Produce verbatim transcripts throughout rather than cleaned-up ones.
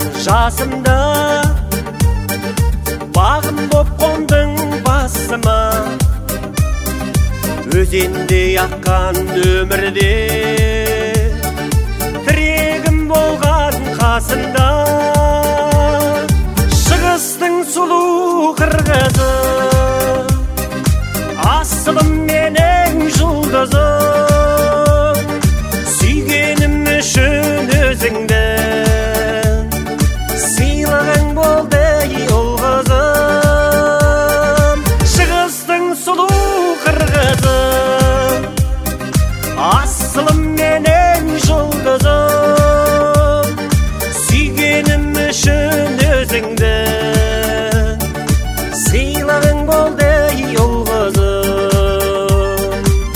жасымда бағым боп қондың басыма, өзендей аққан өмірде тірегім болған қасында. Шығыстың сұлу қырғызы, асылым менің жұлдызым, сүйгенім үшін өзіңді сыйлығың болды ол қызым. Шығыстың сұлу қырғызы, асылым менің жұлдызым, сүйгенім үшін өзіңді сыйлығың болды ол қызым.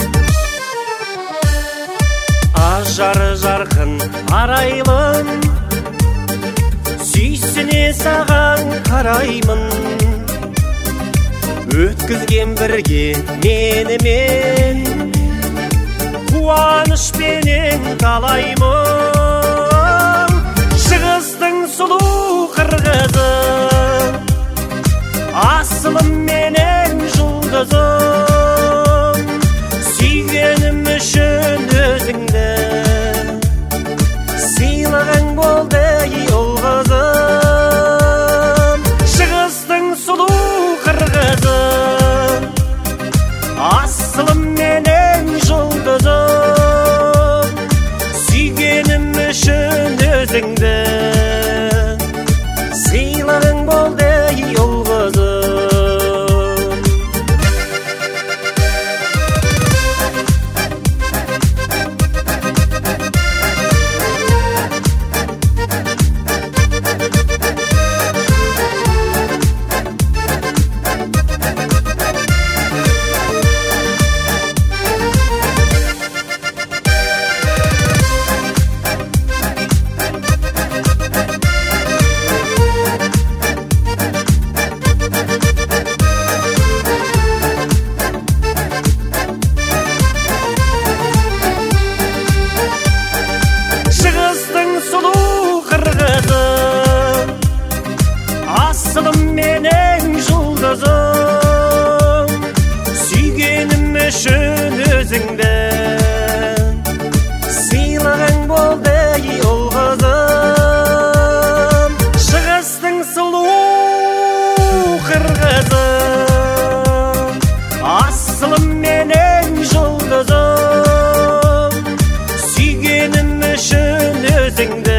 Ажар жарқын арайлым, сүйсіне саған қараймын, өткізген бірге менімен қуанышпенен талаймын. Шығыстың сұлу қырғызы, асылым менің жұлдызым, сүйгенім үшін өзіңді сыйлығың болды ол қызым. Шығыстың сұлу қырғызы, асылым менің жұлдызым, сүйгенім үшін өзіңді сыйлығың болды ол қызым. Шығыстың сұлу қырғызы, асылым менің жұлдызым, сүйгенім үшін өзіңді сыйлығың болды ол қызым. Шығыстың сұлу қырғызы, асылым менің жұлдызым, сүйгенім үшін өзіңді